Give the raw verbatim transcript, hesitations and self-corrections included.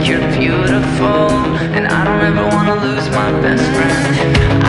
you're beautiful, and I don't ever wanna lose my best friend.